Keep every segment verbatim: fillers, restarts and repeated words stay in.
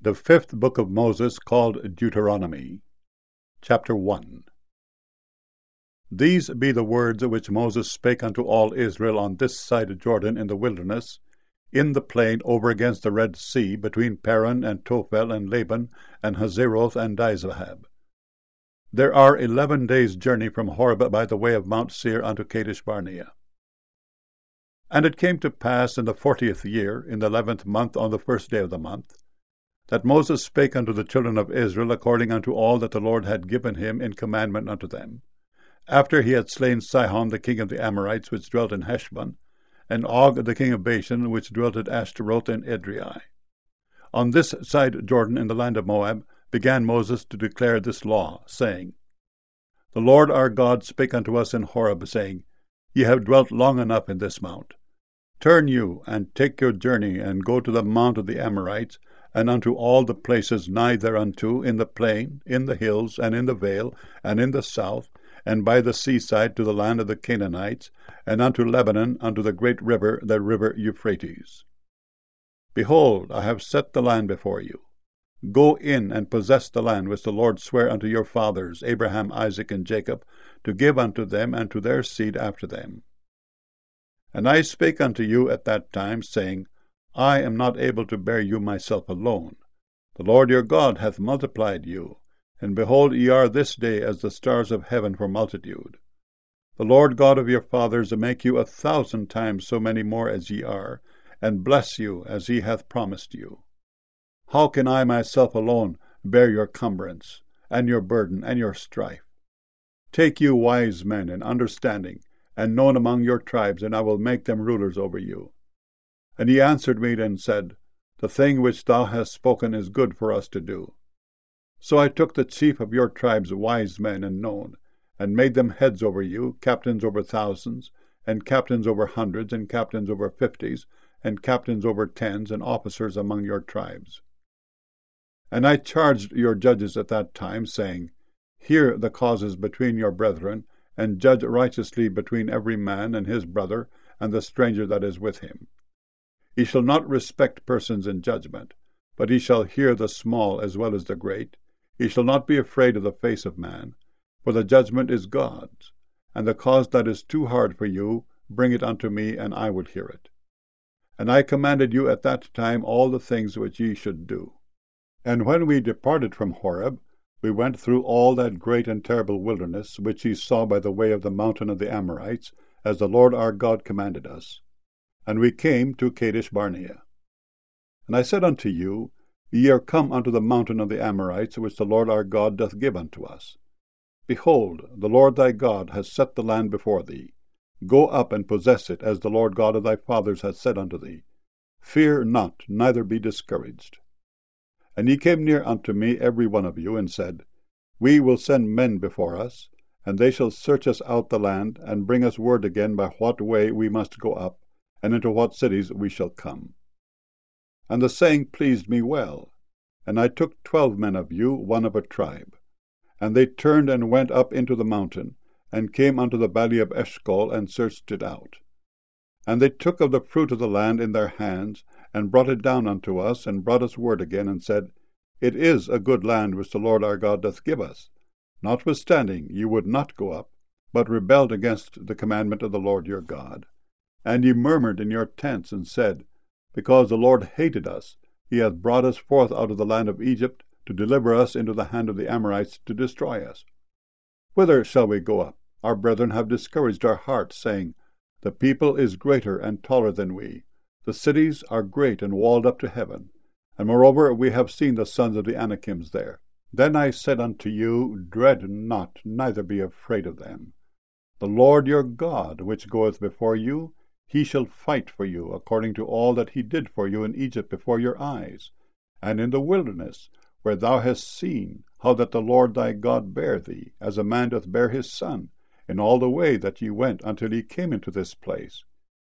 The fifth book of Moses, called Deuteronomy. Chapter one. These be the words which Moses spake unto all Israel on this side of Jordan in the wilderness, in the plain over against the Red Sea, between Paran and Tophel and Laban and Hazeroth and Dizahab. There are eleven days' journey from Horeb by the way of Mount Seir unto Kadesh Barnea. And it came to pass in the fortieth year, in the eleventh month, on the first day of the month, that Moses spake unto the children of Israel according unto all that the Lord had given him in commandment unto them, after he had slain Sihon the king of the Amorites, which dwelt in Heshbon, and Og the king of Bashan, which dwelt at Ashtaroth and Edrei. On this side Jordan, in the land of Moab, began Moses to declare this law, saying, The Lord our God spake unto us in Horeb, saying, Ye have dwelt long enough in this mount. Turn you, and take your journey, and go to the mount of the Amorites, and unto all the places nigh thereunto, in the plain, in the hills, and in the vale, and in the south, and by the seaside to the land of the Canaanites, and unto Lebanon, unto the great river, the river Euphrates. Behold, I have set the land before you. Go in and possess the land which the Lord sware unto your fathers, Abraham, Isaac, and Jacob, to give unto them and to their seed after them. And I spake unto you at that time, saying, I am not able to bear you myself alone. The Lord your God hath multiplied you, and behold, ye are this day as the stars of heaven for multitude. The Lord God of your fathers make you a thousand times so many more as ye are, and bless you as he hath promised you. How can I myself alone bear your cumbrance, and your burden, and your strife? Take you wise men and understanding, and known among your tribes, and I will make them rulers over you. And he answered me and said, The thing which thou hast spoken is good for us to do. So I took the chief of your tribes, wise men and known, and made them heads over you, captains over thousands, and captains over hundreds, and captains over fifties, and captains over tens, and officers among your tribes. And I charged your judges at that time, saying, Hear the causes between your brethren, and judge righteously between every man and his brother, and the stranger that is with him. He shall not respect persons in judgment, but he shall hear the small as well as the great. He shall not be afraid of the face of man, for the judgment is God's. And the cause that is too hard for you, bring it unto me, and I will hear it. And I commanded you at that time all the things which ye should do. And when we departed from Horeb, we went through all that great and terrible wilderness, which ye saw by the way of the mountain of the Amorites, as the Lord our God commanded us. And we came to Kadesh Barnea. And I said unto you, Ye are come unto the mountain of the Amorites, which the Lord our God doth give unto us. Behold, the Lord thy God hath set the land before thee. Go up and possess it, as the Lord God of thy fathers hath said unto thee. Fear not, neither be discouraged. And ye came near unto me, every one of you, and said, We will send men before us, and they shall search us out the land, and bring us word again by what way we must go up, and into what cities we shall come. And the saying pleased me well. And I took twelve men of you, one of a tribe. And they turned and went up into the mountain, and came unto the valley of Eshcol, and searched it out. And they took of the fruit of the land in their hands, and brought it down unto us, and brought us word again, and said, It is a good land which the Lord our God doth give us. Notwithstanding ye would not go up, but rebelled against the commandment of the Lord your God. And ye murmured in your tents, and said, Because the Lord hated us, he hath brought us forth out of the land of Egypt, to deliver us into the hand of the Amorites, to destroy us. Whither shall we go up? Our brethren have discouraged our hearts, saying, The people is greater and taller than we. The cities are great and walled up to heaven. And moreover we have seen the sons of the Anakims there. Then I said unto you, Dread not, neither be afraid of them. The Lord your God, which goeth before you, he shall fight for you, according to all that he did for you in Egypt before your eyes, and in the wilderness, where thou hast seen how that the Lord thy God bare thee, as a man doth bear his son, in all the way that ye went until ye came into this place.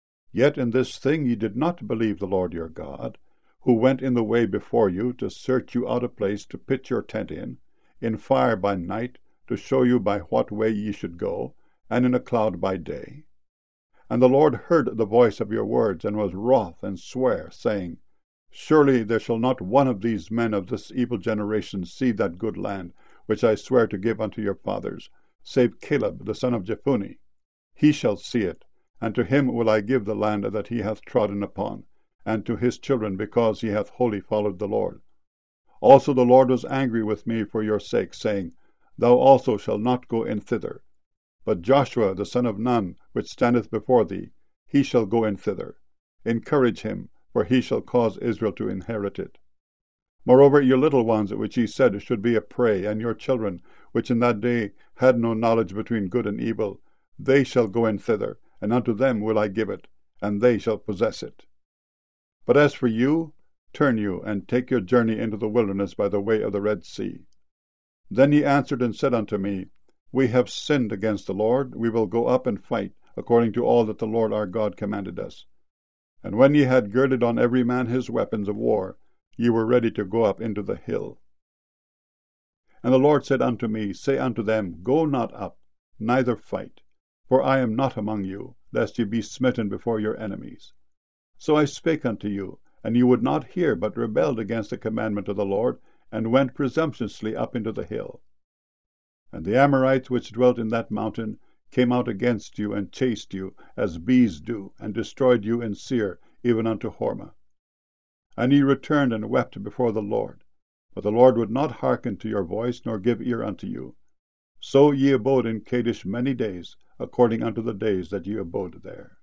Yet in this thing ye did not believe the Lord your God, who went in the way before you, to search you out a place to pitch your tent in, in fire by night, to show you by what way ye should go, and in a cloud by day. And the Lord heard the voice of your words, and was wroth, and sware, saying, Surely there shall not one of these men of this evil generation see that good land, which I swear to give unto your fathers, save Caleb the son of Jephunneh. He shall see it, and to him will I give the land that he hath trodden upon, and to his children, because he hath wholly followed the Lord. Also the Lord was angry with me for your sake, saying, Thou also shalt not go in thither. But Joshua the son of Nun, which standeth before thee, he shall go in thither. Encourage him, for he shall cause Israel to inherit it. Moreover, your little ones, which ye said should be a prey, and your children, which in that day had no knowledge between good and evil, they shall go in thither, and unto them will I give it, and they shall possess it. But as for you, turn you, and take your journey into the wilderness by the way of the Red Sea. Then he answered and said unto me, We have sinned against the Lord. We will go up and fight, according to all that the Lord our God commanded us. And when ye had girded on every man his weapons of war, ye were ready to go up into the hill. And the Lord said unto me, Say unto them, Go not up, neither fight, for I am not among you, lest ye be smitten before your enemies. So I spake unto you, and ye would not hear, but rebelled against the commandment of the Lord, and went presumptuously up into the hill. And the Amorites which dwelt in that mountain came out against you, and chased you, as bees do, and destroyed you in Seir, even unto Hormah. And ye returned and wept before the Lord. But the Lord would not hearken to your voice, nor give ear unto you. So ye abode in Kadesh many days, according unto the days that ye abode there.